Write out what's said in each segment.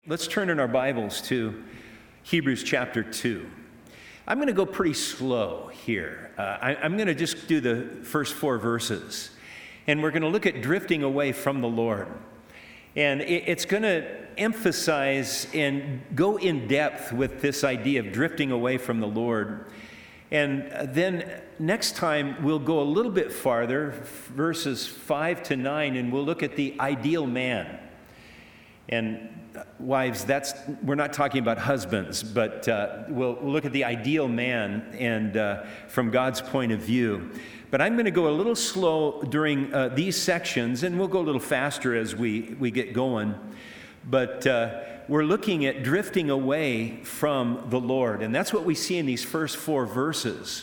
Let's turn in our Bibles to Hebrews chapter 2. I'm going to go pretty slow here. I'm going to just do the first 4 verses. And we're going to look at drifting away from the Lord. And it's going to emphasize and go in depth with this idea of drifting away from the Lord. And then next time we'll go a little bit farther, verses 5 to 9, and we'll look at the ideal man. And wives, we're not talking about husbands, but we'll look at the ideal man and from God's point of view. But I'm going to go a little slow during these sections, and we'll go a little faster as we get going. But we're looking at drifting away from the Lord, and that's what we see in these first 4 verses.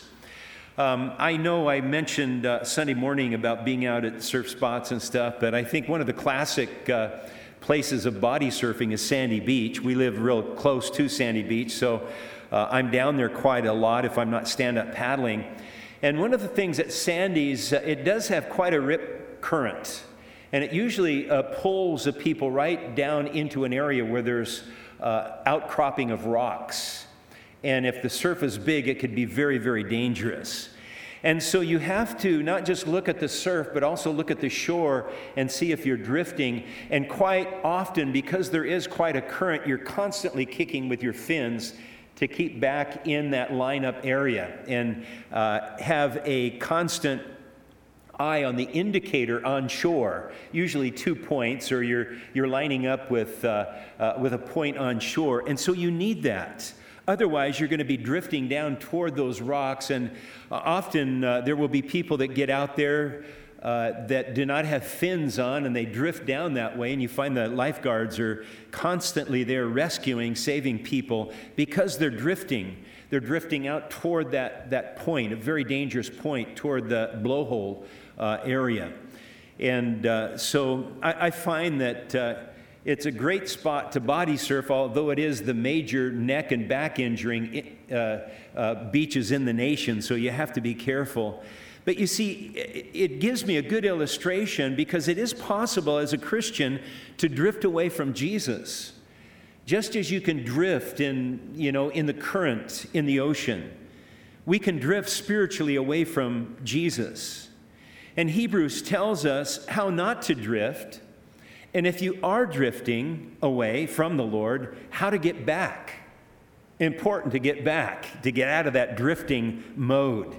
I know I mentioned Sunday morning about being out at surf spots and stuff, but I think one of the classic places of body surfing is Sandy Beach. We live real close to Sandy Beach, so I'm down there quite a lot if I'm not stand-up paddling. And one of the things at Sandy's, it does have quite a rip current, and it usually pulls the people right down into an area where there's outcropping of rocks. And if the surf is big, it could be very, very dangerous. And so you have to not just look at the surf, but also look at the shore and see if you're drifting. And quite often, because there is quite a current, you're constantly kicking with your fins to keep back in that lineup area and have a constant eye on the indicator on shore, usually 2 points, or you're lining up with a point on shore. And so you need that. Otherwise, you're going to be drifting down toward those rocks, and often there will be people that get out there that do not have fins on, and they drift down that way, and you find the lifeguards are constantly there rescuing, saving people because they're drifting. They're drifting out toward that point, a very dangerous point, toward the blowhole area. And so I find that it's a great spot to body surf, although it is the major neck and back injuring beaches in the nation, so you have to be careful. But you see, it gives me a good illustration because it is possible as a Christian to drift away from Jesus. Just as you can drift in the current in the ocean, we can drift spiritually away from Jesus. And Hebrews tells us how not to drift. And if you are drifting away from the Lord, how to get back. Important to get back, to get out of that drifting mode.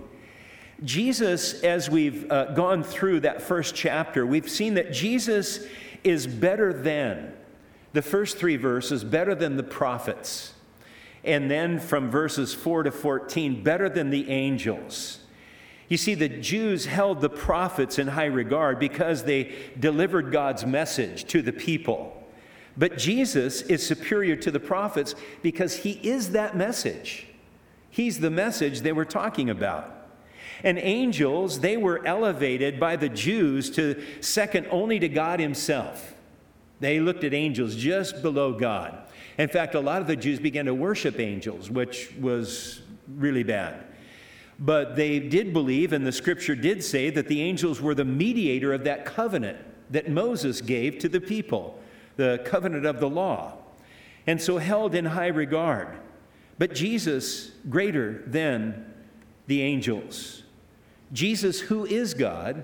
Jesus, as we've gone through that first chapter, we've seen that Jesus is better than the first 3 verses, better than the prophets. And then from verses 4 to 14, better than the angels. You see, the Jews held the prophets in high regard because they delivered God's message to the people. But Jesus is superior to the prophets because he is that message. He's the message they were talking about. And angels, they were elevated by the Jews to second only to God himself. They looked at angels just below God. In fact, a lot of the Jews began to worship angels, which was really bad. But they did believe, and the scripture did say, that the angels were the mediator of that covenant that Moses gave to the people, the covenant of the law, and so held in high regard. But Jesus, greater than the angels. Jesus, who is God,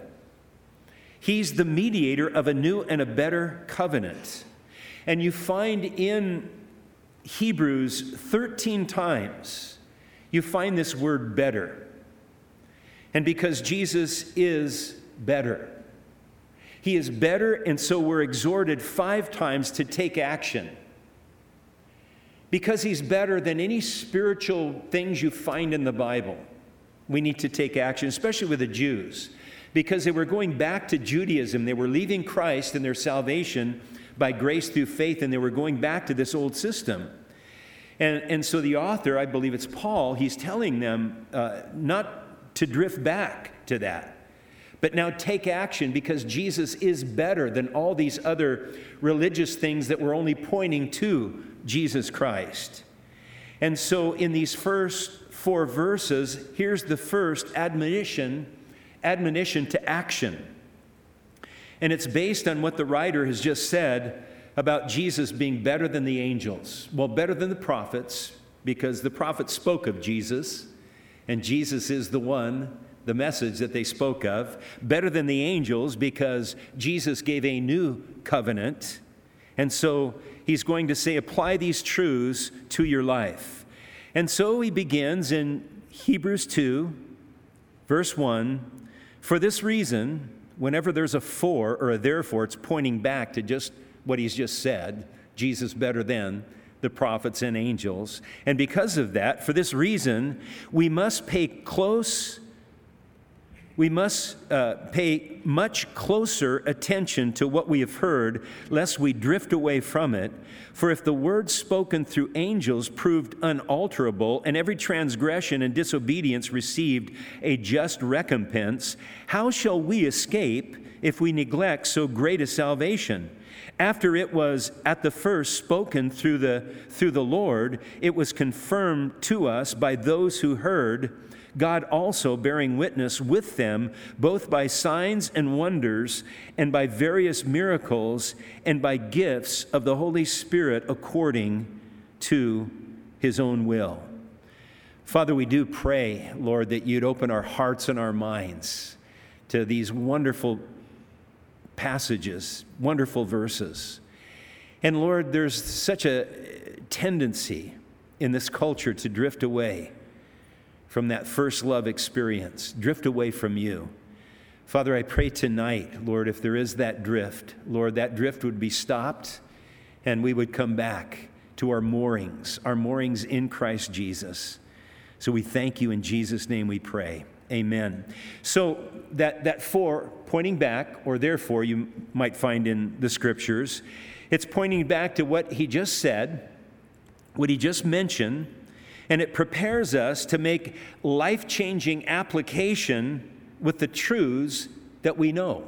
he's the mediator of a new and a better covenant. And you find in Hebrews 13 times, you find this word better. And because Jesus is better. He is better, and so we're exhorted 5 times to take action. Because he's better than any spiritual things you find in the Bible, we need to take action, especially with the Jews. Because they were going back to Judaism. They were leaving Christ and their salvation by grace through faith, and they were going back to this old system. And so the author, I believe it's Paul, he's telling them not to drift back to that, but now take action because Jesus is better than all these other religious things that were only pointing to Jesus Christ. And so in these first 4 verses, here's the first admonition to action. And it's based on what the writer has just said about Jesus being better than the angels. Well, better than the prophets, because the prophets spoke of Jesus, and Jesus is the message that they spoke of. Better than the angels, because Jesus gave a new covenant. And so he's going to say, apply these truths to your life. And so he begins in Hebrews 2, verse 1, for this reason, whenever there's a for or a therefore, it's pointing back to just what he's just said, Jesus better than the prophets and angels. And because of that, for this reason, we must pay much closer attention to what we have heard, lest we drift away from it. For if the word spoken through angels proved unalterable, and every transgression and disobedience received a just recompense, how shall we escape if we neglect so great a salvation? After it was at the first spoken through the Lord, it was confirmed to us by those who heard, God also bearing witness with them, both by signs and wonders, and by various miracles, and by gifts of the Holy Spirit according to his own will. Father, we do pray, Lord, that you'd open our hearts and our minds to these wonderful passages, wonderful verses. And Lord, there's such a tendency in this culture to drift away from that first love experience, drift away from you. Father, I pray tonight, Lord, if there is that drift, Lord, that drift would be stopped and we would come back to our moorings in Christ Jesus. So we thank you in Jesus' name we pray. Amen. So that for, pointing back, or therefore you might find in the scriptures, it's pointing back to what he just said, what he just mentioned, and it prepares us to make life-changing application with the truths that we know.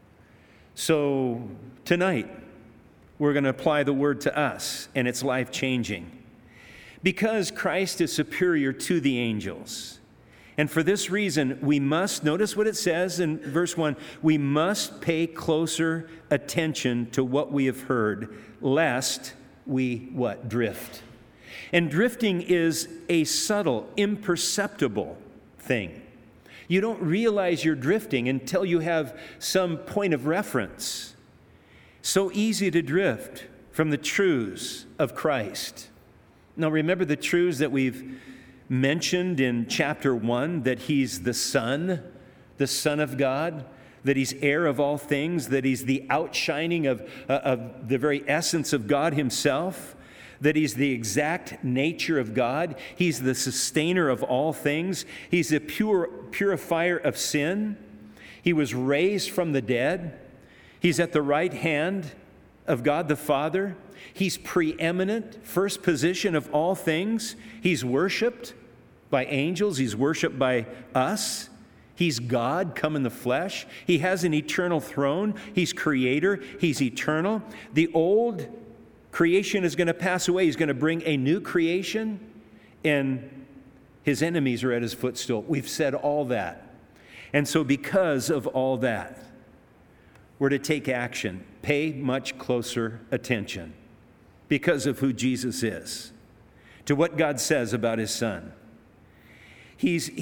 So tonight, we're going to apply the word to us, and it's life-changing. Because Christ is superior to the angels. And for this reason, we must, notice what it says in verse 1, we must pay closer attention to what we have heard, lest we, drift. And drifting is a subtle, imperceptible thing. You don't realize you're drifting until you have some point of reference. So easy to drift from the truths of Christ. Now remember the truths that we've mentioned in chapter 1, that he's the Son of God, that he's heir of all things, that he's the outshining of the very essence of God himself, that he's the exact nature of God, he's the sustainer of all things, he's the purifier of sin, he was raised from the dead, he's at the right hand of God the Father, he's preeminent, first position of all things, he's worshiped by angels, he's worshiped by us. He's God come in the flesh. He has an eternal throne. He's creator. He's eternal. The old creation is going to pass away. He's going to bring a new creation, and his enemies are at his footstool. We've said all that. And so because of all that, we're to take action, pay much closer attention because of who Jesus is, to what God says about his Son. He's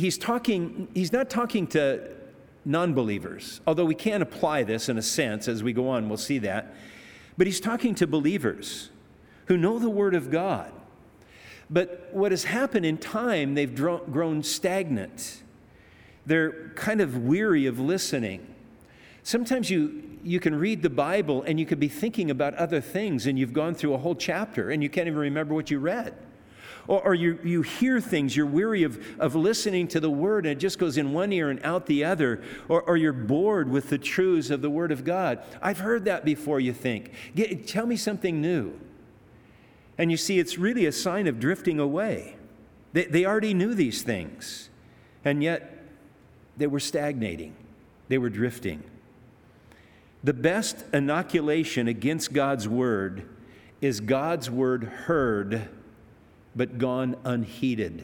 not talking to non-believers, although we can apply this in a sense as we go on, we'll see that. But he's talking to believers who know the Word of God. But what has happened in time, they've grown stagnant. They're kind of weary of listening. Sometimes you can read the Bible and you could be thinking about other things, and you've gone through a whole chapter and you can't even remember what you read. Or you hear things, you're weary of listening to the Word, and it just goes in one ear and out the other. Or you're bored with the truths of the Word of God. I've heard that before, you think. Tell me something new. And you see, it's really a sign of drifting away. They already knew these things, and yet they were stagnating. They were drifting. The best inoculation against God's Word is God's Word heard but gone unheeded.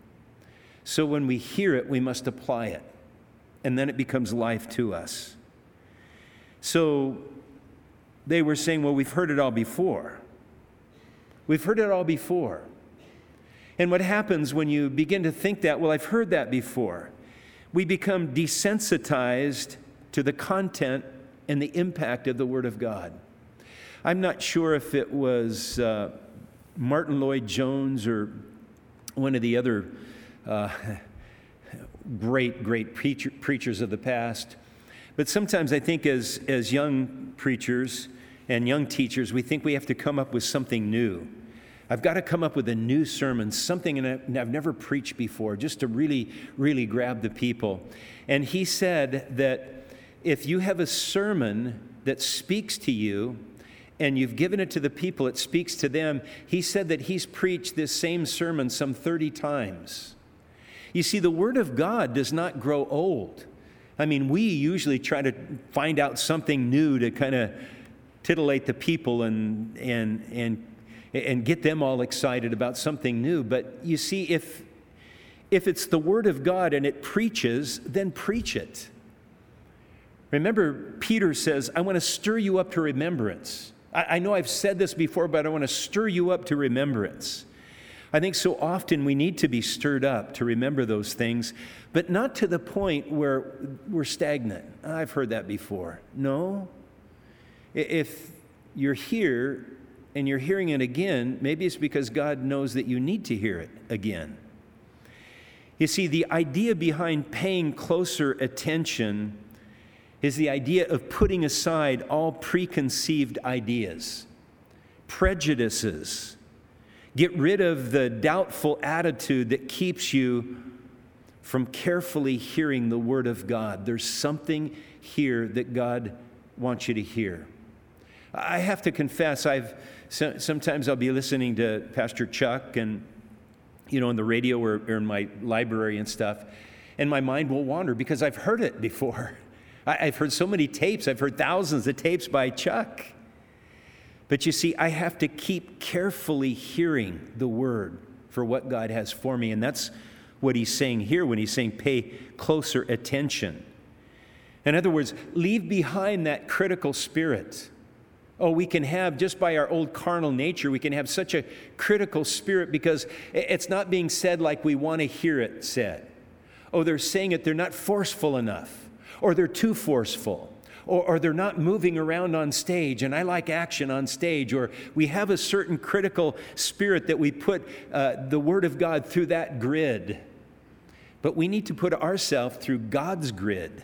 So when we hear it, we must apply it, and then it becomes life to us. So They were saying, well, we've heard it all before. We've heard it all before. And what happens when you begin to think that, well, I've heard that before, we become desensitized to the content and the impact of the Word of God. I'm not sure if it was Martin Lloyd-Jones or one of the other great preachers of the past, but sometimes I think as young preachers and young teachers, we think we have to come up with something new. I've got to come up with a new sermon, something I've never preached before, just to really, really grab the people. And he said that if you have a sermon that speaks to you and you've given it to the people, it speaks to them, he said that he's preached this same sermon some 30 times. You see, the Word of God does not grow old. I mean, we usually try to find out something new to kind of titillate the people and get them all excited about something new. But you see, if it's the Word of God and it preaches, then preach it. Remember, Peter says, I want to stir you up to remembrance. I know I've said this before, but I want to stir you up to remembrance. I think so often we need to be stirred up to remember those things, but not to the point where we're stagnant. I've heard that before. No. If you're here and you're hearing it again, maybe it's because God knows that you need to hear it again. You see, the idea behind paying closer attention is the idea of putting aside all preconceived ideas, prejudices. Get rid of the doubtful attitude that keeps you from carefully hearing the Word of God. There's something here that God wants you to hear. I have to confess, sometimes I'll be listening to Pastor Chuck and, on the radio or in my library and stuff, and my mind will wander because I've heard it before. I've heard so many tapes. I've heard thousands of tapes by Chuck. But you see, I have to keep carefully hearing the Word for what God has for me. And that's what he's saying here when he's saying pay closer attention. In other words, leave behind that critical spirit. Oh, we can have, just by our old carnal nature, we can have such a critical spirit because it's not being said like we want to hear it said. Oh, they're saying it, they're not forceful enough. Or they're too forceful. Or they're not moving around on stage, and I like action on stage. Or we have a certain critical spirit that we put the Word of God through that grid. But we need to put ourselves through God's grid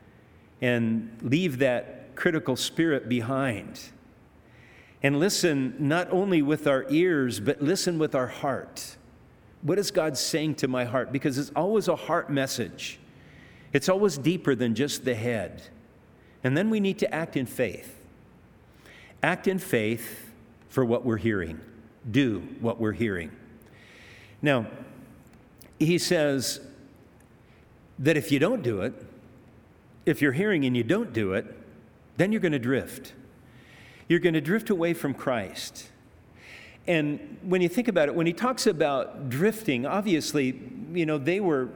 and leave that critical spirit behind. And listen not only with our ears, but listen with our heart. What is God saying to my heart? Because it's always a heart message. It's always deeper than just the head. And then we need to act in faith. Act in faith for what we're hearing. Do what we're hearing. Now, he says that if you don't do it, if you're hearing and you don't do it, then you're going to drift. You're going to drift away from Christ. And when you think about it, when he talks about drifting, obviously, they were,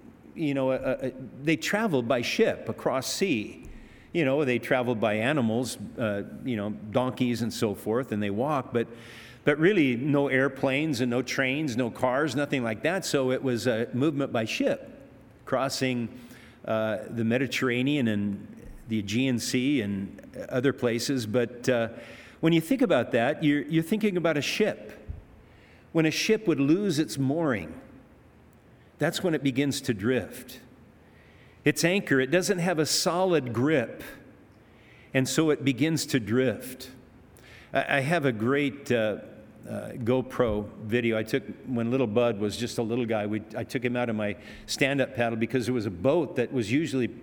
they traveled by ship across sea. They traveled by animals, donkeys and so forth, and they walked, but really no airplanes and no trains, no cars, nothing like that. So it was a movement by ship, crossing the Mediterranean and the Aegean Sea and other places. But when you think about that, you're thinking about a ship. When a ship would lose its mooring, that's when it begins to drift. Its anchor, it doesn't have a solid grip, and so it begins to drift. I have a great GoPro video I took when little Bud was just a little guy. I took him out of my stand-up paddle because there was a boat that was usually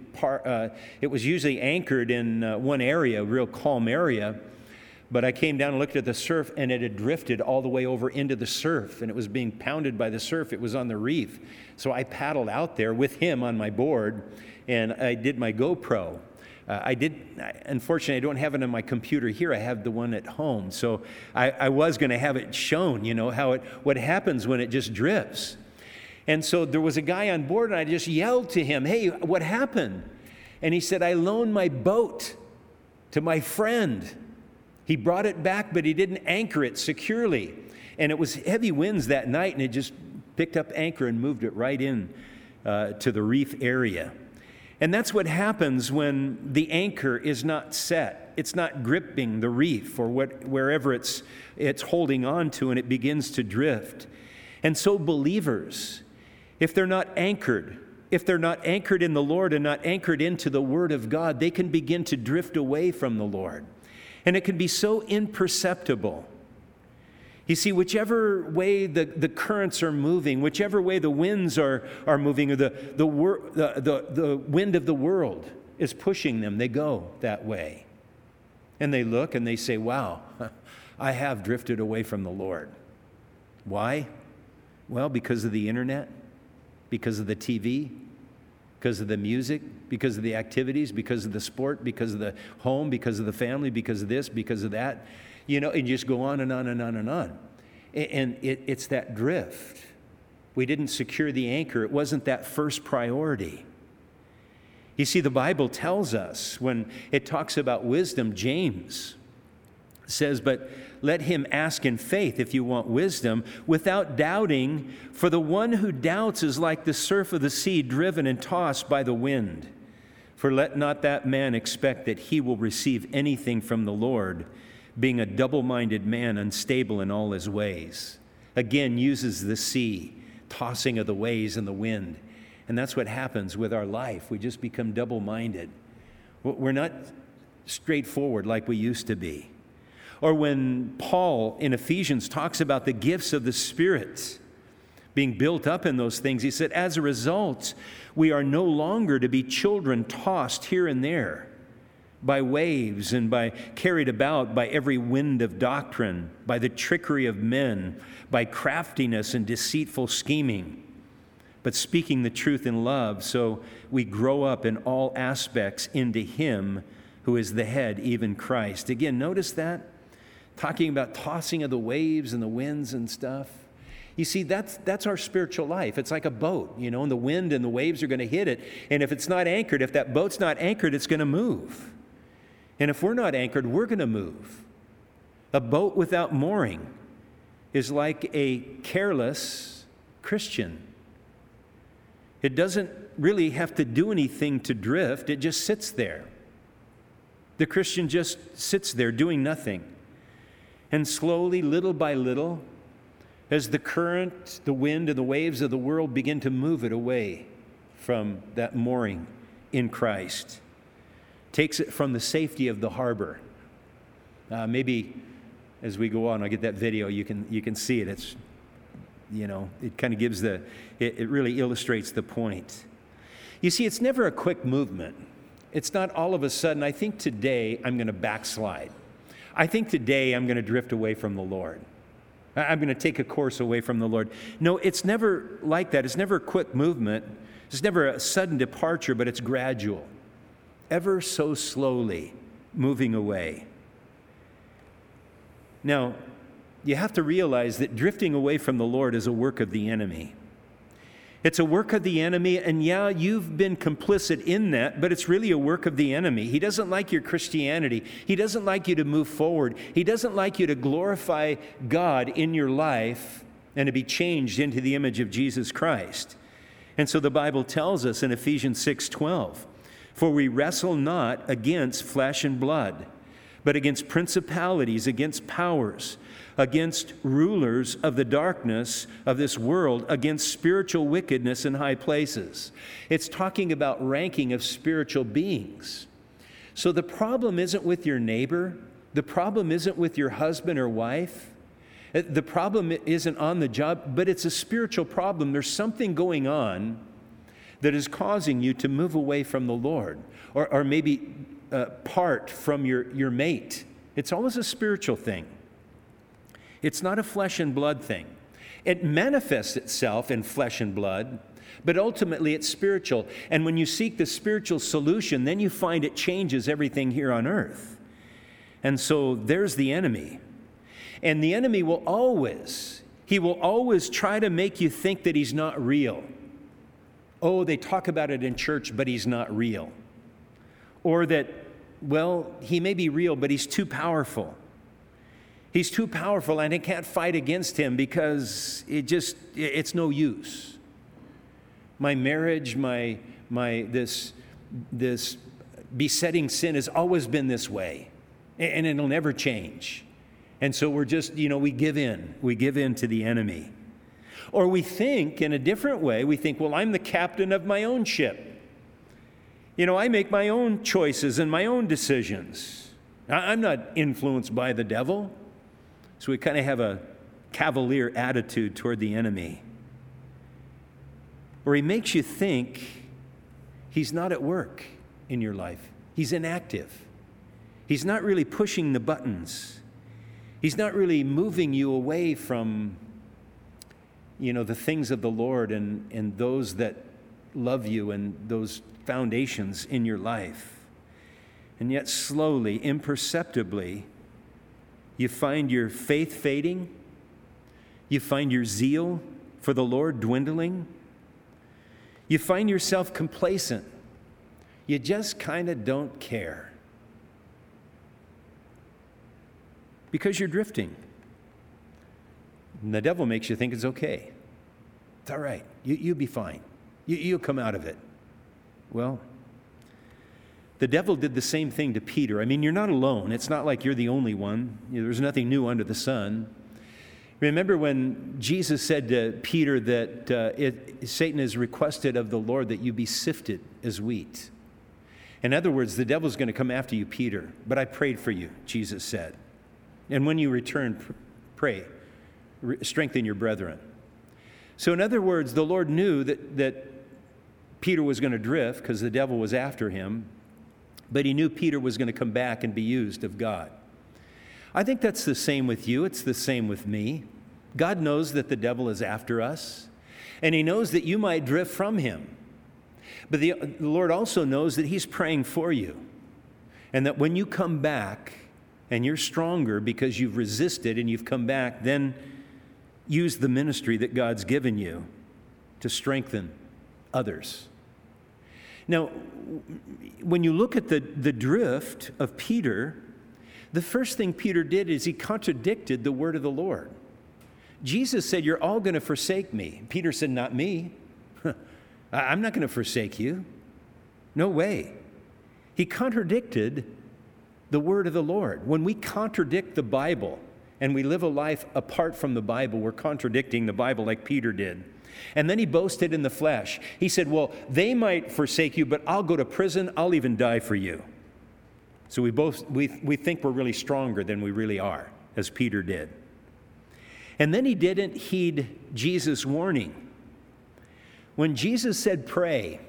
anchored in one area, a real calm area. But I came down and looked at the surf, and it had drifted all the way over into the surf, and it was being pounded by the surf. It was on the reef. So I paddled out there with him on my board, and I did my GoPro. Unfortunately, I don't have it on my computer here. I have the one at home. So I was going to have it shown, what happens when it just drifts. And so there was a guy on board, and I just yelled to him, "Hey, what happened?" And he said, "I loaned my boat to my friend, He brought it back, but he didn't anchor it securely. And it was heavy winds that night, and it just picked up anchor and moved it right in to the reef area. And that's what happens when the anchor is not set. It's not gripping the reef or wherever it's holding on to, and it begins to drift. And so believers, if they're not anchored in the Lord and not anchored into the Word of God, they can begin to drift away from the Lord. And it can be so imperceptible. You see, whichever way the currents are moving, whichever way the winds are moving, or the wind of the world is pushing them, they go that way. And they look and they say, wow, I have drifted away from the Lord. Why? Well, because of the internet, because of the TV, because of the music, because of the activities, because of the sport, because of the home, because of the family, because of this, because of that. You know, and just go on and on and on and on. And it's that drift. We didn't secure the anchor. It wasn't that first priority. You see, the Bible tells us when it talks about wisdom, James says, but let him ask in faith if you want wisdom, without doubting, for the one who doubts is like the surf of the sea driven and tossed by the wind. For let not that man expect that he will receive anything from the Lord, being a double-minded man, unstable in all his ways. Again, uses the sea, tossing of the waves and the wind. And that's what happens with our life. We just become double-minded. We're not straightforward like we used to be. Or when Paul in Ephesians talks about the gifts of the Spirit being built up in those things, he said, as a result, we are no longer to be children tossed here and there by waves and by carried about by every wind of doctrine, by the trickery of men, by craftiness and deceitful scheming, but speaking the truth in love, so we grow up in all aspects into Him who is the head, even Christ. Again, notice that? Talking about tossing of the waves and the winds and stuff. You see, that's our spiritual life. It's like a boat, you know, and the wind and the waves are going to hit it. And if it's not anchored, if that boat's not anchored, it's going to move. And if we're not anchored, we're going to move. A boat without mooring is like a careless Christian. It doesn't really have to do anything to drift. It just sits there. The Christian just sits there doing nothing. And slowly, little by little, as the current, the wind, and the waves of the world begin to move it away from that mooring in Christ, takes it from the safety of the harbor. Maybe as we go on, I'll get that video. You can see it. It's, you know, it kind of gives it really illustrates the point. You see, it's never a quick movement. It's not all of a sudden, I think today I'm going to backslide. I think today I'm going to drift away from the Lord. I'm going to take a course away from the Lord. No, it's never like that. It's never a quick movement. It's never a sudden departure, but it's gradual. Ever so slowly moving away. Now, you have to realize that drifting away from the Lord is a work of the enemy. It's a work of the enemy, and yeah, you've been complicit in that, but it's really a work of the enemy. He doesn't like your Christianity. He doesn't like you to move forward. He doesn't like you to glorify God in your life and to be changed into the image of Jesus Christ. And so the Bible tells us in Ephesians 6:12, for we wrestle not against flesh and blood, but against principalities, against powers, against rulers of the darkness of this world, against spiritual wickedness in high places. It's talking about ranking of spiritual beings. So the problem isn't with your neighbor. The problem isn't with your husband or wife. The problem isn't on the job, but it's a spiritual problem. There's something going on that is causing you to move away from the Lord, or maybe part from your mate. It's always a spiritual thing. It's not a flesh and blood thing. It manifests itself in flesh and blood, but ultimately it's spiritual. And when you seek the spiritual solution, then you find it changes everything here on earth. And so there's the enemy. And the enemy will always try to make you think that he's not real. Oh, they talk about it in church, but he's not real. Or that, well, he may be real, but he's too powerful. He's too powerful, and I can't fight against him because it's no use. My marriage, this besetting sin has always been this way, and it'll never change. And so we're just, we give in. We give in to the enemy. Or we think in a different way. We think, well, I'm the captain of my own ship. I make my own choices and my own decisions. I'm not influenced by the devil. So we kind of have a cavalier attitude toward the enemy. Or he makes you think he's not at work in your life. He's inactive. He's not really pushing the buttons. He's not really moving you away from, the things of the Lord and those that love you and those foundations in your life. And yet slowly, imperceptibly, you find your faith fading. You find your zeal for the Lord dwindling. You find yourself complacent. You just kind of don't care. Because you're drifting. And the devil makes you think it's okay. It's all right. You'll be fine. You'll come out of it. Well, the devil did the same thing to Peter. I mean, you're not alone. It's not like you're the only one. There's nothing new under the sun. Remember when Jesus said to Peter that Satan has requested of the Lord that you be sifted as wheat. In other words, the devil's going to come after you, Peter. But I prayed for you, Jesus said. And when you return, pray. Strengthen your brethren. So in other words, the Lord knew that Peter was going to drift because the devil was after him. But he knew Peter was going to come back and be used of God. I think that's the same with you. It's the same with me. God knows that the devil is after us, and he knows that you might drift from him. But the Lord also knows that he's praying for you, and that when you come back and you're stronger because you've resisted and you've come back, then use the ministry that God's given you to strengthen others. Now, when you look at the drift of Peter, the first thing Peter did is he contradicted the word of the Lord. Jesus said, you're all going to forsake me. Peter said, not me. I'm not going to forsake you. No way. He contradicted the word of the Lord. When we contradict the Bible and we live a life apart from the Bible, we're contradicting the Bible like Peter did. And then he boasted in the flesh. He said, well, they might forsake you, but I'll go to prison. I'll even die for you. So we think we're really stronger than we really are, as Peter did. And then he didn't heed Jesus' warning. When Jesus said, pray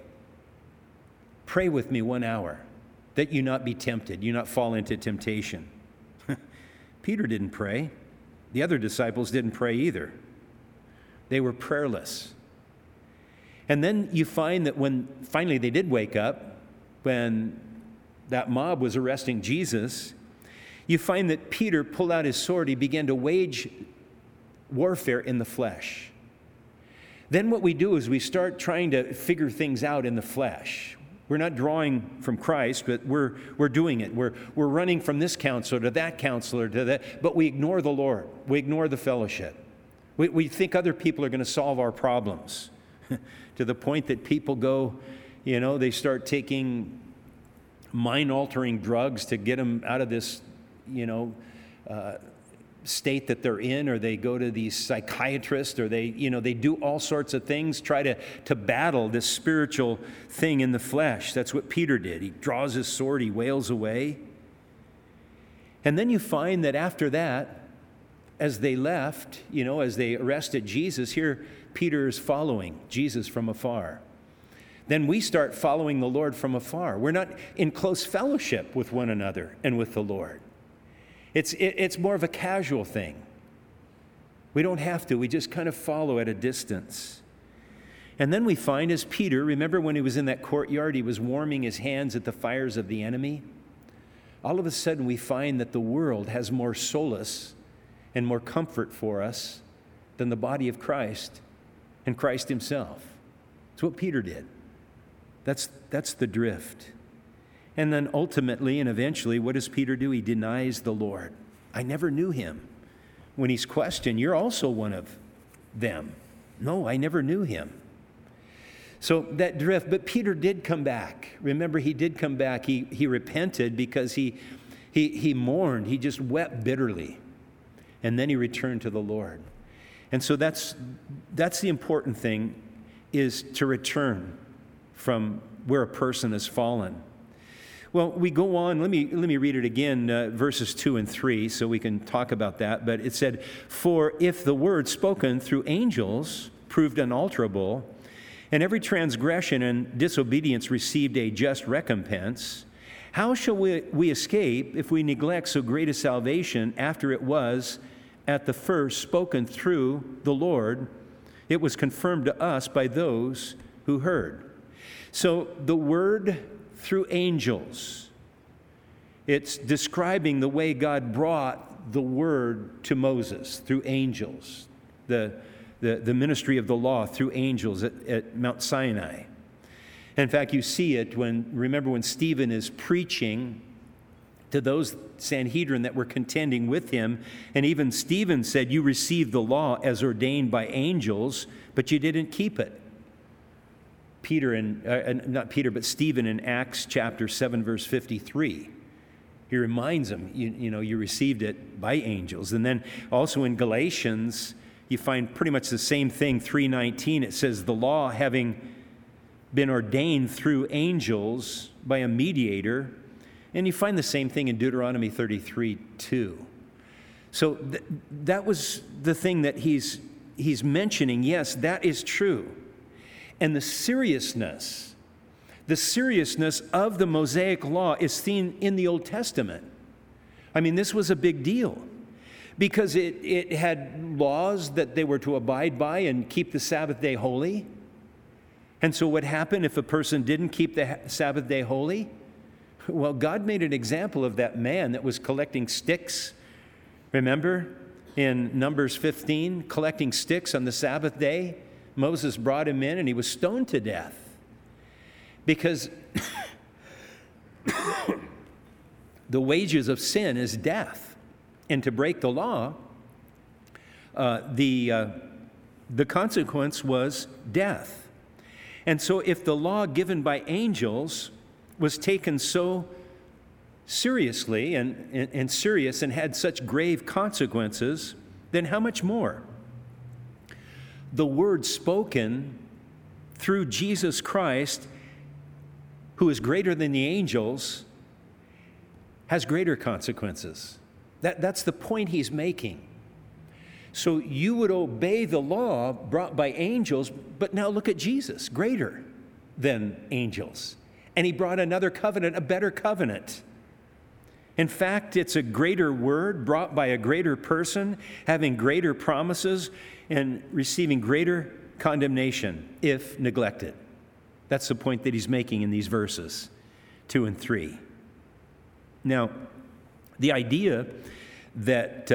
with me 1 hour, that you not be tempted, you not fall into temptation. Peter didn't pray. The other disciples didn't pray either. They were prayerless. And then you find that when finally they did wake up, when that mob was arresting Jesus, you find that Peter pulled out his sword. He began to wage warfare in the flesh. Then what we do is we start trying to figure things out in the flesh. We're not drawing from Christ, but we're doing it. We're running from this counselor to that counselor to that, but we ignore the Lord. We ignore the fellowship. We think other people are going to solve our problems to the point that people go, they start taking mind-altering drugs to get them out of this, state that they're in, or they go to these psychiatrists, or they do all sorts of things, try to battle this spiritual thing in the flesh. That's what Peter did. He draws his sword, he wails away. And then you find that after that, as they left, as they arrested Jesus, here Peter is following Jesus from afar. Then we start following the Lord from afar. We're not in close fellowship with one another and with the Lord. It's more of a casual thing. We don't have to. We just kind of follow at a distance. And then we find as Peter, remember when he was in that courtyard, he was warming his hands at the fires of the enemy? All of a sudden we find that the world has more solace and more comfort for us than the body of Christ and Christ himself. It's what Peter did. That's the drift. And then ultimately and eventually, what does Peter do? He denies the Lord. I never knew him. when he's questioned, you're also one of them. No, I never knew him. So that drift, but Peter did come back. Remember, he did come back. He repented because he mourned. He just wept bitterly. And then he returned to the Lord. And so that's the important thing, is to return from where a person has fallen. Well, we go on. Let me read it again, verses 2 and 3, so we can talk about that. But it said, "For if the word spoken through angels proved unalterable, and every transgression and disobedience received a just recompense, how shall we escape if we neglect so great a salvation after it was at the first spoken through the Lord? It was confirmed to us by those who heard." So the word through angels, it's describing the way God brought the word to Moses through angels, the ministry of the law through angels at Mount Sinai. In fact, you see it remember when Stephen is preaching to those Sanhedrin that were contending with him, and even Stephen said, "You received the law as ordained by angels, but you didn't keep it." Stephen in Acts chapter 7, verse 53. He reminds them, you received it by angels. And then also in Galatians, you find pretty much the same thing, 3:19. It says, "The law having been ordained through angels by a mediator." And you find the same thing in Deuteronomy 33:2. So that was the thing that he's mentioning. Yes, that is true. And the seriousness of the Mosaic law is seen in the Old Testament. I mean, this was a big deal because it had laws that they were to abide by and keep the Sabbath day holy. And so what happened if a person didn't keep the Sabbath day holy? Well, God made an example of that man that was collecting sticks. Remember in Numbers 15, collecting sticks on the Sabbath day? Moses brought him in and he was stoned to death because the wages of sin is death. And to break the law, the consequence was death. And so if the law given by angels was taken so seriously and serious and had such grave consequences, then how much more? The word spoken through Jesus Christ, who is greater than the angels, has greater consequences. That's the point he's making. So you would obey the law brought by angels, but now look at Jesus, greater than angels. And he brought another covenant, a better covenant. In fact, it's a greater word brought by a greater person, having greater promises and receiving greater condemnation if neglected. That's the point that he's making in these verses 2 and 3. Now, the idea that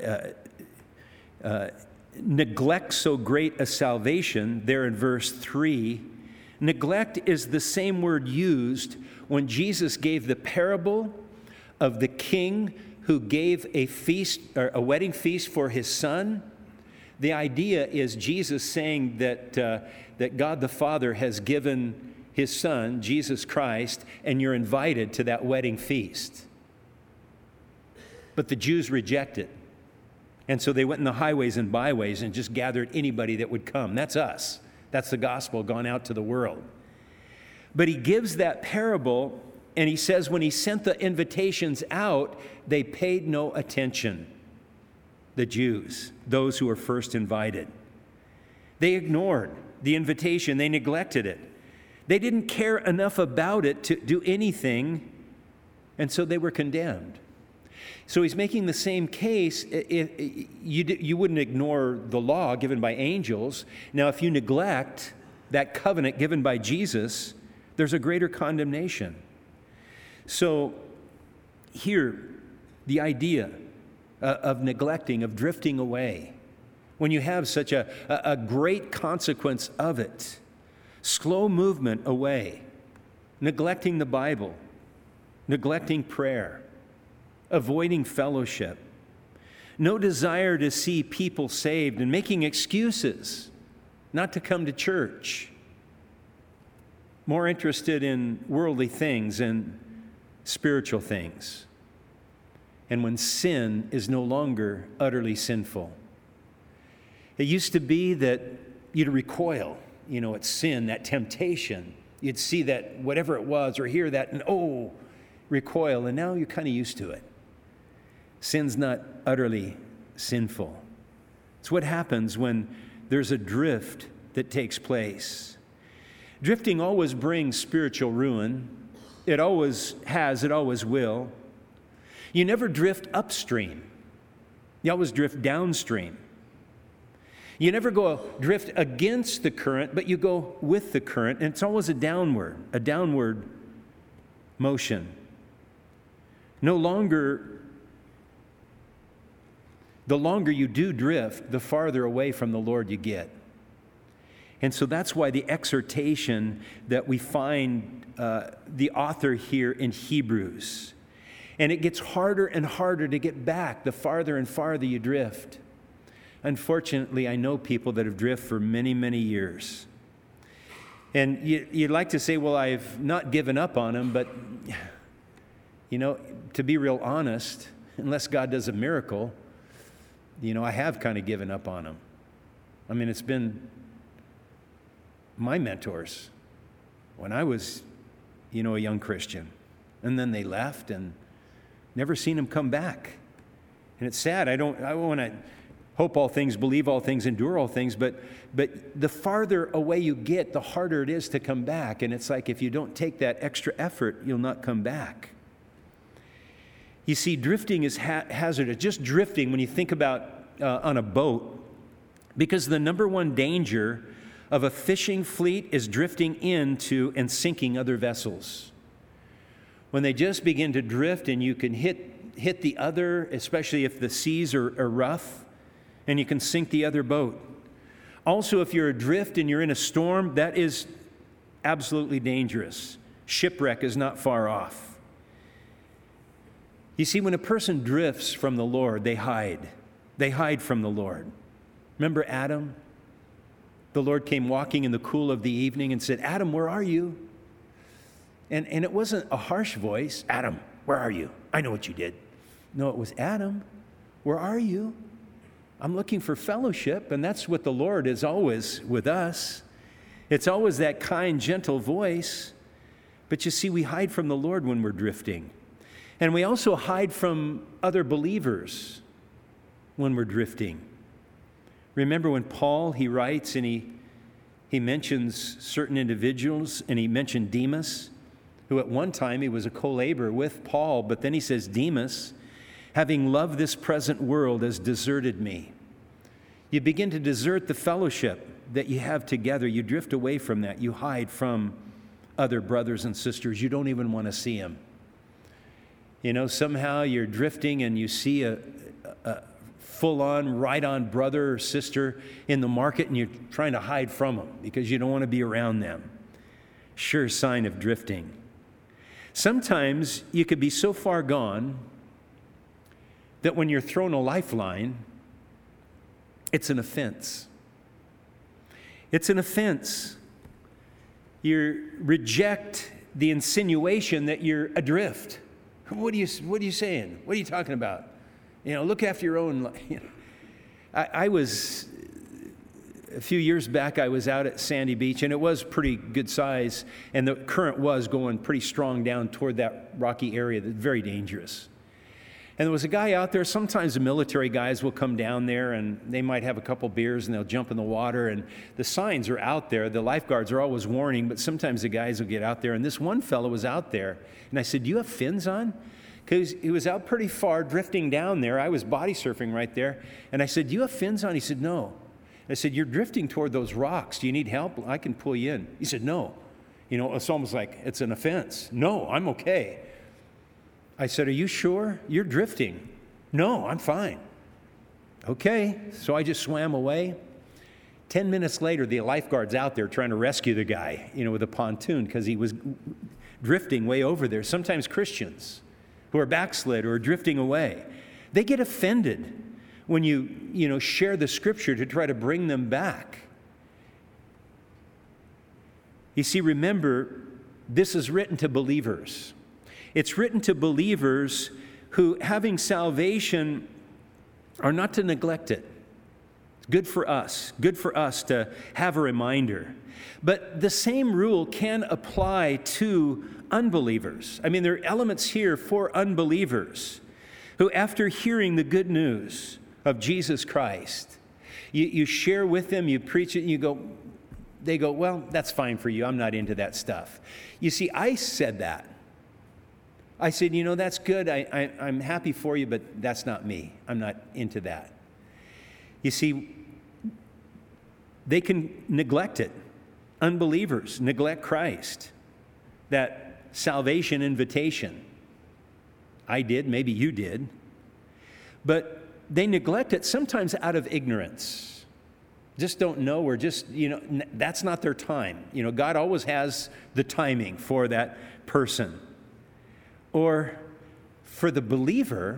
neglect so great a salvation, there in verse 3, neglect is the same word used when Jesus gave the parable of the king who gave a feast or a wedding feast for his son. The idea is Jesus saying that God the Father has given his son, Jesus Christ, and you're invited to that wedding feast. But the Jews rejected. And so they went in the highways and byways and just gathered anybody that would come. That's us. That's the gospel gone out to the world. But he gives that parable, and he says when he sent the invitations out, they paid no attention. The Jews, those who were first invited. They ignored the invitation. They neglected it. They didn't care enough about it to do anything, and so they were condemned. So he's making the same case. You wouldn't ignore the law given by angels. Now, if you neglect that covenant given by Jesus, there's a greater condemnation. So here, the idea of neglecting, of drifting away, when you have such a great consequence of it, slow movement away, neglecting the Bible, neglecting prayer, avoiding fellowship, no desire to see people saved, and making excuses not to come to church. More interested in worldly things and spiritual things. And when sin is no longer utterly sinful. It used to be that you'd recoil, at sin, that temptation. You'd see that whatever it was or hear that and recoil. And now you're kind of used to it. Sin's not utterly sinful. It's what happens when there's a drift that takes place. Drifting always brings spiritual ruin. It always has, it always will. You never drift upstream. You always drift downstream. You never drift against the current, but you go with the current, and it's always a downward motion. The longer you do drift, the farther away from the Lord you get. And so that's why the exhortation that we find the author here in Hebrews. And it gets harder and harder to get back the farther and farther you drift. Unfortunately, I know people that have drifted for many, many years. And you'd like to say, well, I've not given up on them, but, to be real honest, unless God does a miracle, I have kind of given up on them. I mean, it's been my mentors when I was, a young Christian. And then they left and never seen them come back. And it's sad. I want to hope all things, believe all things, endure all things, but the farther away you get, the harder it is to come back. And it's like if you don't take that extra effort, you'll not come back. You see, drifting is hazardous. Just drifting, when you think about on a boat, because the number one danger of a fishing fleet is drifting into and sinking other vessels. When they just begin to drift and you can hit the other, especially if the seas are rough, and you can sink the other boat. Also, if you're adrift and you're in a storm, that is absolutely dangerous. Shipwreck is not far off. You see, when a person drifts from the Lord, they hide. They hide from the Lord. Remember Adam? The Lord came walking in the cool of the evening and said, Adam, where are you? And it wasn't a harsh voice. Adam, where are you? I know what you did. No, it was Adam, where are you? I'm looking for fellowship, and that's what the Lord is always with us. It's always that kind, gentle voice. But you see, we hide from the Lord when we're drifting. And we also hide from other believers when we're drifting. Remember when Paul, he writes and he mentions certain individuals, and he mentioned Demas, who at one time he was a co-laborer with Paul, but then he says, Demas, having loved this present world, has deserted me. You begin to desert the fellowship that you have together. You drift away from that. You hide from other brothers and sisters. You don't even want to see them. Somehow you're drifting and you see a full-on, right-on brother or sister in the market, and you're trying to hide from them because you don't want to be around them. Sure sign of drifting. Sometimes you could be so far gone that when you're thrown a lifeline, it's an offense. It's an offense. You reject the insinuation that you're adrift. What are you saying? What are you talking about? Look after your own life. I was, a few years back, I was out at Sandy Beach, and it was pretty good size, and the current was going pretty strong down toward that rocky area that's very dangerous. And there was a guy out there. Sometimes the military guys will come down there, and they might have a couple beers, and they'll jump in the water, and the signs are out there. The lifeguards are always warning, but sometimes the guys will get out there. And this one fellow was out there, and I said, do you have fins on? Because he was out pretty far, drifting down there. I was body surfing right there. And I said, do you have fins on? He said, no. I said, you're drifting toward those rocks. Do you need help? I can pull you in. He said, no. It's almost like it's an offense. No, I'm okay. I said, are you sure? You're drifting. No, I'm fine. Okay. So I just swam away. 10 minutes later, the lifeguard's out there trying to rescue the guy, with a pontoon because he was drifting way over there. Sometimes Christians who are backslid or are drifting away, they get offended when you share the scripture to try to bring them back. You see, remember, this is written to believers. It's written to believers who, having salvation, are not to neglect it. It's good for us to have a reminder. But the same rule can apply to unbelievers. I mean, there are elements here for unbelievers who, after hearing the good news of Jesus Christ, you share with them, you preach it, and they go, well, that's fine for you. I'm not into that stuff. You see, I said that. I said, that's good. I'm happy for you, but that's not me. I'm not into that. You see, they can neglect it. Unbelievers neglect Christ, that salvation invitation. I did, maybe you did. But they neglect it sometimes out of ignorance. Just don't know, or just, that's not their time. God always has the timing for that person. Or for the believer,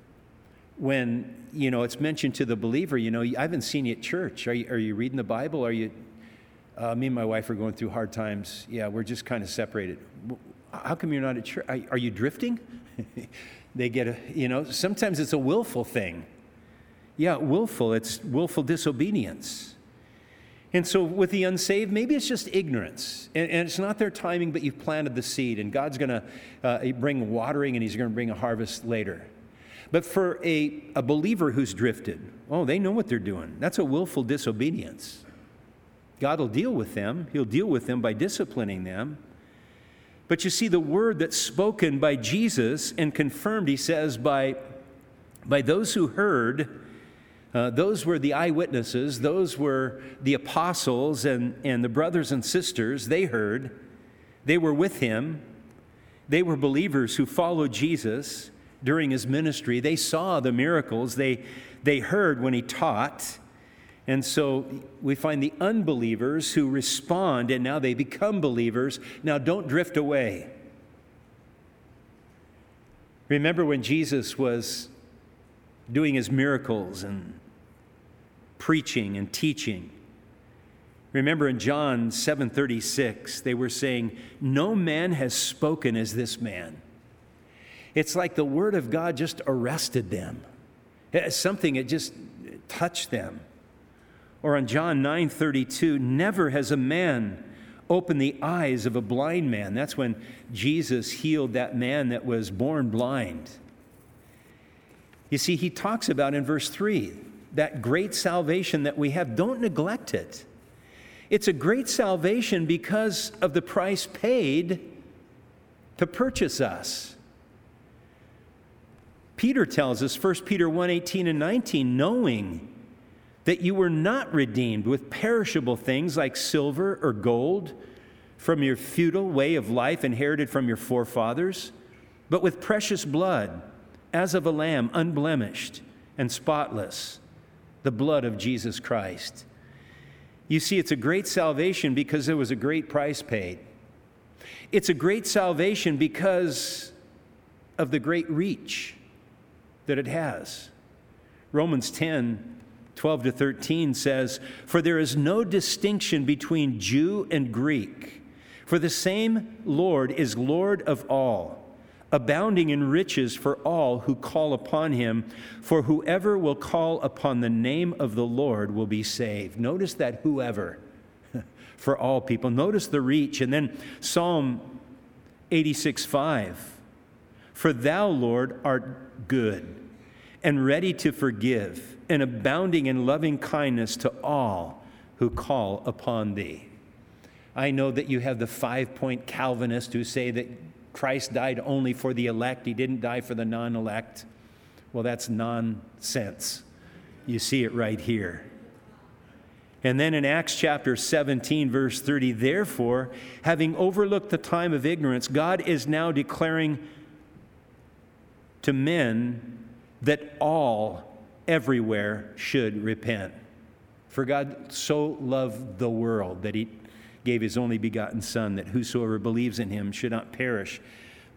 when, it's mentioned to the believer, I haven't seen you at church. Are you reading the Bible? Are you, me and my wife are going through hard times. Yeah, we're just kind of separated. How come you're not at church? Are you drifting? They get sometimes it's a willful thing. Yeah, willful. It's willful disobedience. And so with the unsaved, maybe it's just ignorance. And it's not their timing, but you've planted the seed. And God's going to bring watering, and he's going to bring a harvest later. But for a believer who's drifted, they know what they're doing. That's a willful disobedience. God will deal with them. He'll deal with them by disciplining them. But you see, the word that's spoken by Jesus and confirmed, he says, by those who heard, those were the eyewitnesses, those were the apostles and the brothers and sisters. They heard. They were with him. They were believers who followed Jesus during his ministry. They saw the miracles. They heard when he taught. And so we find the unbelievers who respond, and now they become believers. Now don't drift away. Remember when Jesus was doing his miracles and preaching and teaching. Remember in John 7:36, they were saying, no man has spoken as this man. It's like the word of God just arrested them. Something, it just touched them. Or on John 9:32, never has a man opened the eyes of a blind man. That's when Jesus healed that man that was born blind. You see, he talks about in verse 3, that great salvation that we have. Don't neglect it. It's a great salvation because of the price paid to purchase us. Peter tells us, 1 Peter 1:18 and 19, knowing that you were not redeemed with perishable things like silver or gold from your futile way of life inherited from your forefathers, but with precious blood, as of a lamb, unblemished and spotless, the blood of Jesus Christ. You see, it's a great salvation because there was a great price paid. It's a great salvation because of the great reach that it has. Romans 10:12-13 says, for there is no distinction between Jew and Greek, for the same Lord is Lord of all, abounding in riches for all who call upon him. For whoever will call upon the name of the Lord will be saved. Notice that whoever, for all people. Notice the reach. And then Psalm 86:5, for thou, Lord, art good and ready to forgive, and abounding in loving kindness to all who call upon thee. I know that you have the 5-point Calvinists who say that Christ died only for the elect. He didn't die for the non-elect. Well, that's nonsense. You see it right here. And then in Acts chapter 17, verse 30, therefore, having overlooked the time of ignorance, God is now declaring to men that all everywhere should repent. For God so loved the world that he gave his only begotten Son, that whosoever believes in him should not perish,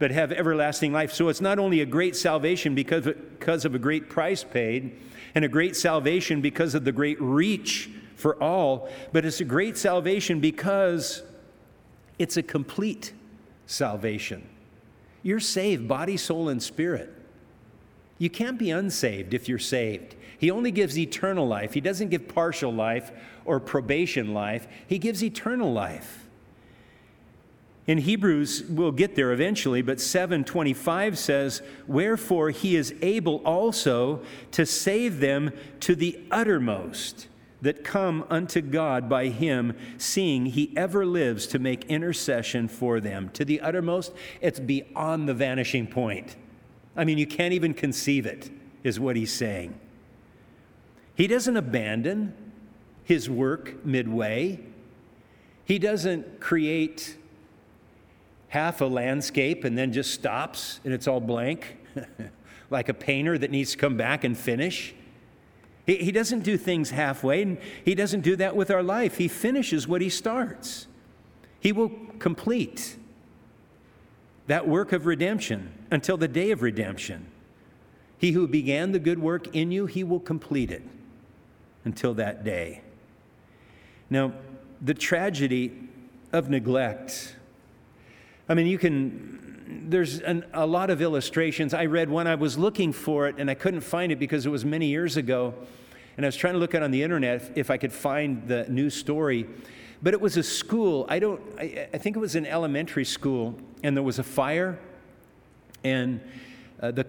but have everlasting life. So it's not only a great salvation because of a great price paid, and a great salvation because of the great reach for all, but it's a great salvation because it's a complete salvation. You're saved, body, soul, and spirit. You can't be unsaved if you're saved. He only gives eternal life. He doesn't give partial life or probation life. He gives eternal life. In Hebrews, we'll get there eventually, but 7:25 says, "Wherefore he is able also to save them to the uttermost that come unto God by him, seeing he ever lives to make intercession for them." To the uttermost, it's beyond the vanishing point. I mean, you can't even conceive it, is what he's saying. He doesn't abandon his work midway. He doesn't create half a landscape and then just stops and it's all blank, like a painter that needs to come back and finish. He doesn't do things halfway, and he doesn't do that with our life. He finishes what he starts. He will complete that work of redemption until the day of redemption. He who began the good work in you, he will complete it until that day. Now, the tragedy of neglect, I mean, there's a lot of illustrations. I read one, I was looking for it, and I couldn't find it because it was many years ago. And I was trying to look it on the internet if I could find the news story. But it was a school. I think it was an elementary school, and there was a fire, and the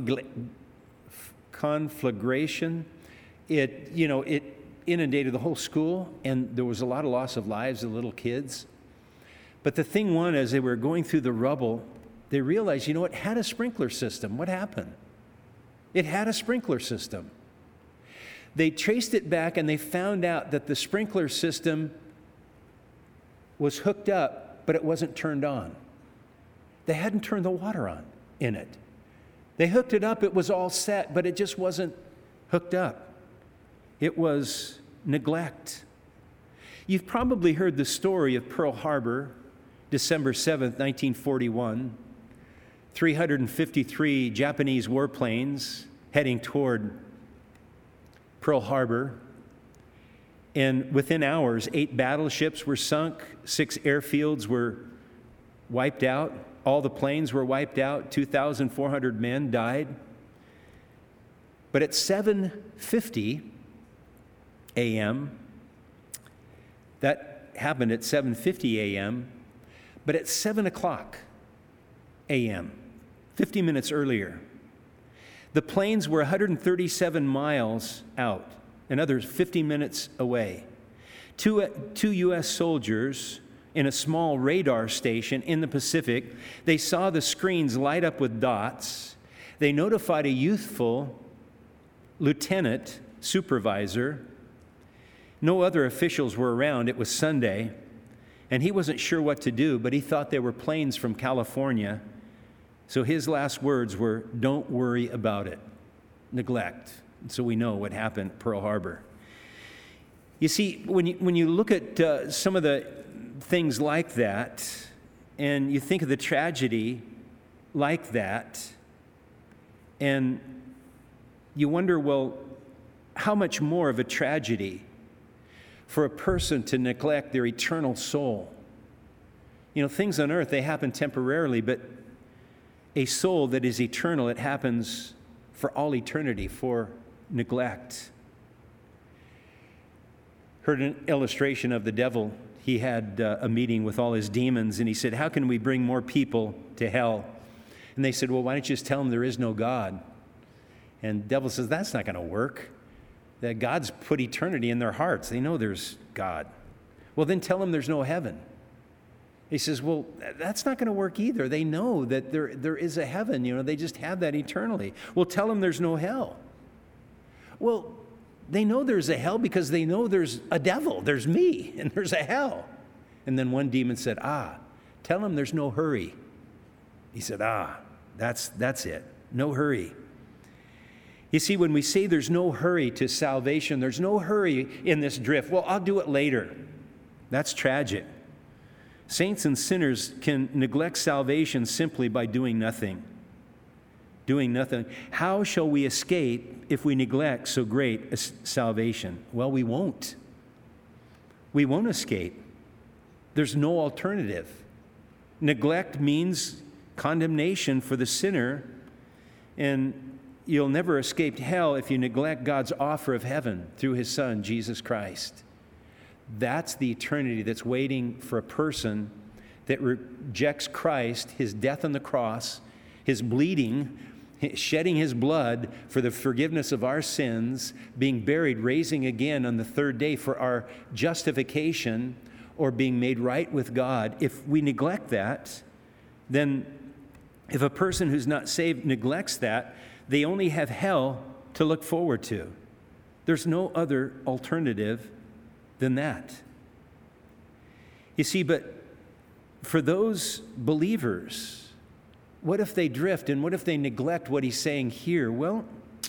conflagration, it inundated the whole school, and there was a lot of loss of lives of little kids. But the thing was, as they were going through the rubble, they realized, it had a sprinkler system. What happened? It had a sprinkler system. They traced it back, and they found out that the sprinkler system was hooked up, but it wasn't turned on. They hadn't turned the water on in it. They hooked it up, it was all set, but it just wasn't hooked up. It was neglect. You've probably heard the story of Pearl Harbor, December 7th, 1941. 353 Japanese warplanes heading toward Pearl Harbor. And within hours, 8 battleships were sunk, 6 airfields were wiped out, all the planes were wiped out, 2,400 men died. But at 7:50 a.m., that happened at 7:50 a.m., but at 7 o'clock a.m., 50 minutes earlier, the planes were 137 miles out, another 50 minutes away. Two U.S. soldiers in a small radar station in the Pacific, they saw the screens light up with dots. They notified a youthful lieutenant supervisor. No other officials were around. It was Sunday, and he wasn't sure what to do, but he thought they were planes from California. So his last words were, "Don't worry about it." Neglect. And so we know what happened at Pearl Harbor. You see, when you look at some of the things like that, and you think of the tragedy like that, and you wonder, well, how much more of a tragedy for a person to neglect their eternal soul? Things on earth, they happen temporarily, but a soul that is eternal, it happens for all eternity, for neglect. Heard an illustration of the devil. He had a meeting with all his demons, and he said, "How can we bring more people to hell?" And they said, "Well, why don't you just tell them there is no God?" And the devil says, "That's not going to work. That God's put eternity in their hearts. They know there's God." "Well, then tell them there's no heaven." He says, "Well, that's not going to work either. They know that there is a heaven. They just have that eternally." "Well, tell them there's no hell." "Well, they know there's a hell because they know there's a devil. There's me, and there's a hell." And then one demon said, "Tell them there's no hurry." He said, that's it. No hurry. You see, when we say there's no hurry to salvation, there's no hurry in this drift. "Well, I'll do it later." That's tragic. Saints and sinners can neglect salvation simply by doing nothing. Doing nothing. How shall we escape if we neglect so great a salvation? Well, we won't. We won't escape. There's no alternative. Neglect means condemnation for the sinner, and you'll never escape hell if you neglect God's offer of heaven through his Son, Jesus Christ. That's the eternity that's waiting for a person that rejects Christ, his death on the cross, his bleeding, shedding his blood for the forgiveness of our sins, being buried, raising again on the third day for our justification or being made right with God. If we neglect that, then if a person who's not saved neglects that, they only have hell to look forward to. There's no other alternative than that. You see, but for those believers, what if they drift and what if they neglect what he's saying here? Well,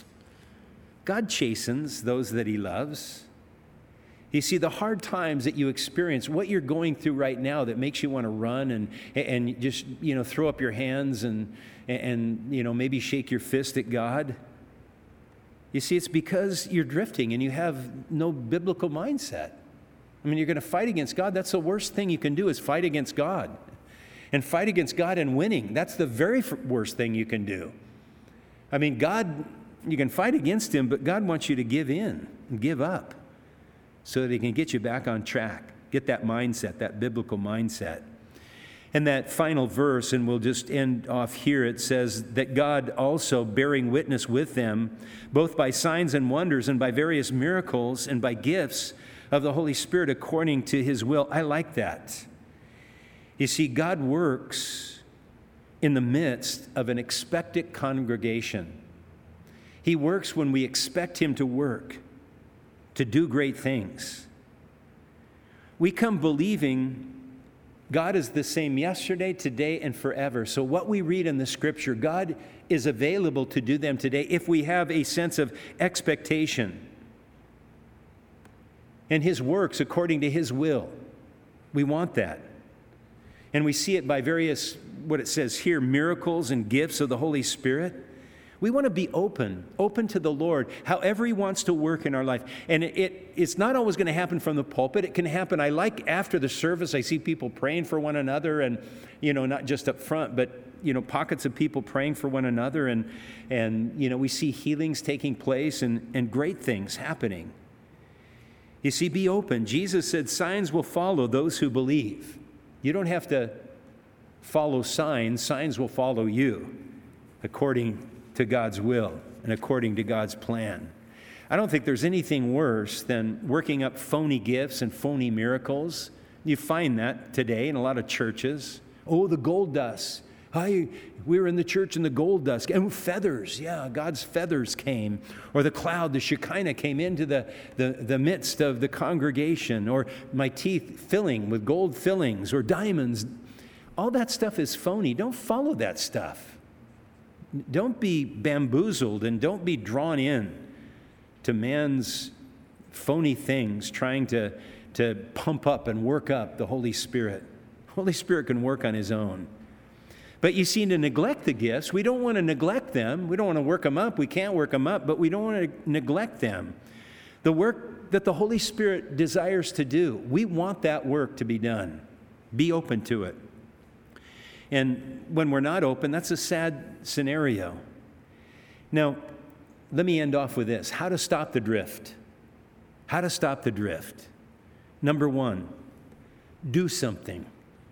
God chastens those that he loves. You see, the hard times that you experience, what you're going through right now that makes you want to run and just, throw up your hands and maybe shake your fist at God. You see, it's because you're drifting and you have no biblical mindset. I mean, you're going to fight against God. That's the worst thing you can do is fight against God. And fight against God and winning. That's the very worst thing you can do. I mean, God, you can fight against him, but God wants you to give in and give up so that he can get you back on track. Get that mindset, that biblical mindset. And that final verse, and we'll just end off here, it says that God also bearing witness with them, both by signs and wonders and by various miracles and by gifts of the Holy Spirit according to his will. I like that. You see, God works in the midst of an expectant congregation. He works when we expect him to work, to do great things. We come believing God is the same yesterday, today, and forever. So what we read in the Scripture, God is available to do them today if we have a sense of expectation. And his works according to his will. We want that. And we see it by various, what it says here, miracles and gifts of the Holy Spirit. We want to be open to the Lord, however he wants to work in our life. And it's not always going to happen from the pulpit. It can happen. I like after the service, I see people praying for one another and, not just up front, but, pockets of people praying for one another. And we see healings taking place and great things happening. You see, be open. Jesus said signs will follow those who believe. You don't have to follow signs. Signs will follow you according to God's will and according to God's plan. I don't think there's anything worse than working up phony gifts and phony miracles. You find that today in a lot of churches. Oh, the gold dust. We were in the church in the gold dust. And feathers. Yeah, God's feathers came. Or the cloud, the Shekinah, came into the midst of the congregation. Or my teeth filling with gold fillings or diamonds. All that stuff is phony. Don't follow that stuff. Don't be bamboozled and don't be drawn in to man's phony things trying to pump up and work up the Holy Spirit. Holy Spirit can work on his own. But you see, to neglect the gifts, we don't want to neglect them. We don't want to work them up. We can't work them up, but we don't want to neglect them. The work that the Holy Spirit desires to do, we want that work to be done. Be open to it. And when we're not open, that's a sad scenario. Now, let me end off with this. How to stop the drift. How to stop the drift. Number one, do something.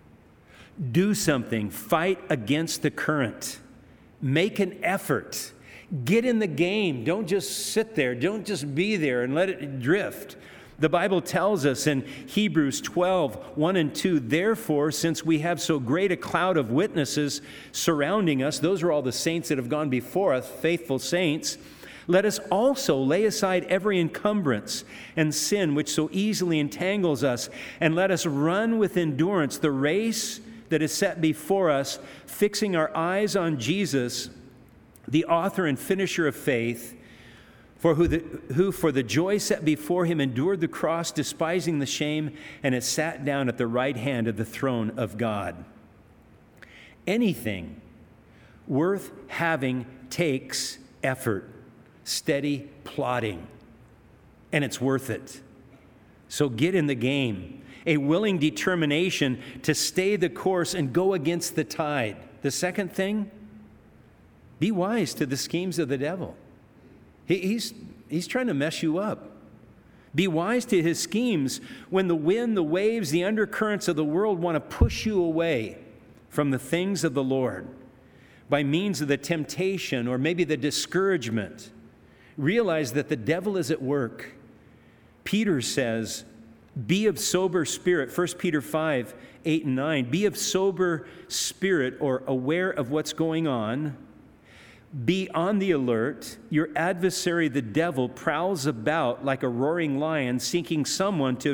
Do something. Fight against the current. Make an effort. Get in the game. Don't just sit there. Don't just be there and let it drift. The Bible tells us in Hebrews 12, 1 and 2, therefore, since we have so great a cloud of witnesses surrounding us, those are all the saints that have gone before us, faithful saints, let us also lay aside every encumbrance and sin which so easily entangles us, and let us run with endurance the race that is set before us, fixing our eyes on Jesus, the author and finisher of faith, who for the joy set before him endured the cross, despising the shame, and has sat down at the right hand of the throne of God. Anything worth having takes effort, steady plodding, and it's worth it. So get in the game. A willing determination to stay the course and go against the tide. The second thing, be wise to the schemes of the devil. He's trying to mess you up. Be wise to his schemes when the wind, the waves, the undercurrents of the world want to push you away from the things of the Lord by means of the temptation or maybe the discouragement. Realize that the devil is at work. Peter says, be of sober spirit. 1 Peter 5, 8 and 9. Be of sober spirit, or aware of what's going on. Be on the alert. Your adversary, the devil, prowls about like a roaring lion, seeking someone to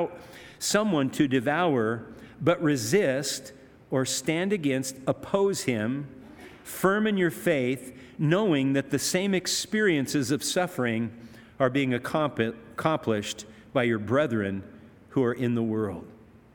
devour, but resist or stand against, oppose him, firm in your faith, knowing that the same experiences of suffering are being accomplished by your brethren who are in the world.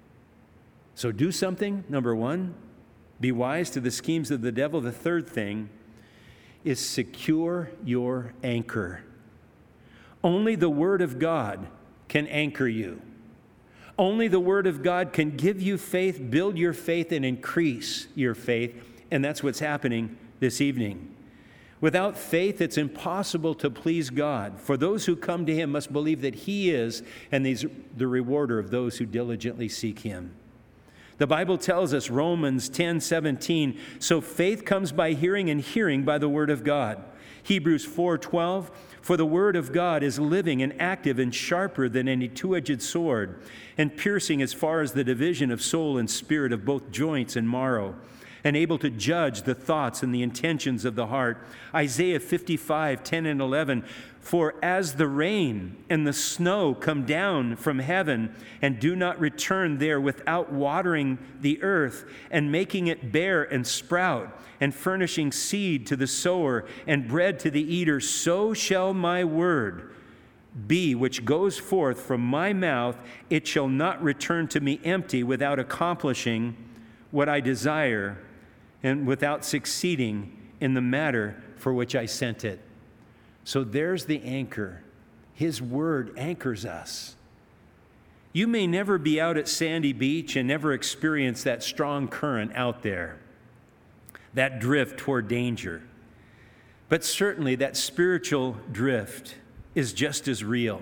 So do something, number one. Be wise to the schemes of the devil. The third thing is secure your anchor. Only the Word of God can anchor you. Only the Word of God can give you faith, build your faith, and increase your faith. And that's what's happening this evening. Without faith, it's impossible to please God. For those who come to him must believe that he is, and he's the rewarder of those who diligently seek him. The Bible tells us, Romans 10:17, so faith comes by hearing, and hearing by the word of God. Hebrews 4:12, for the word of God is living and active and sharper than any two-edged sword, and piercing as far as the division of soul and spirit, of both joints and marrow, and able to judge the thoughts and the intentions of the heart. Isaiah 55:10 and 11, for as the rain and the snow come down from heaven and do not return there without watering the earth and making it bear and sprout and furnishing seed to the sower and bread to the eater, so shall my word be which goes forth from my mouth. It shall not return to me empty, without accomplishing what I desire and without succeeding in the matter for which I sent it. So there's the anchor. His word anchors us. You may never be out at Sandy Beach and never experience that strong current out there, that drift toward danger. But certainly that spiritual drift is just as real.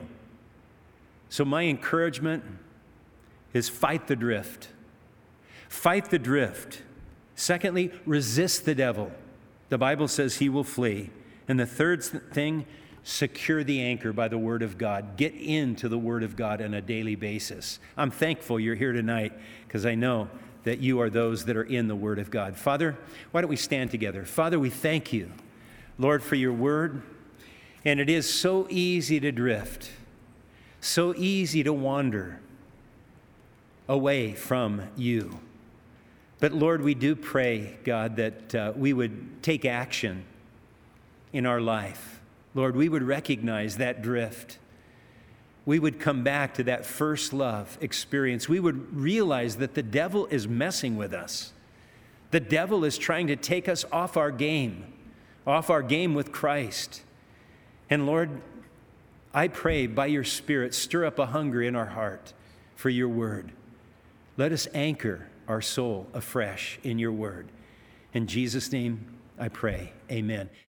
So my encouragement is fight the drift. Fight the drift. Secondly, resist the devil. The Bible says he will flee. And the third thing, secure the anchor by the Word of God. Get into the Word of God on a daily basis. I'm thankful you're here tonight because I know that you are those that are in the Word of God. Father, why don't we stand together? Father, we thank you, Lord, for your Word. And it is so easy to drift, so easy to wander away from you. But Lord, we do pray, God, that we would take action in our life. Lord, we would recognize that drift. We would come back to that first love experience. We would realize that the devil is messing with us. The devil is trying to take us off our game with Christ. And Lord, I pray by your Spirit, stir up a hunger in our heart for your word. Let us anchor our soul afresh in your word. In Jesus' name I pray, amen.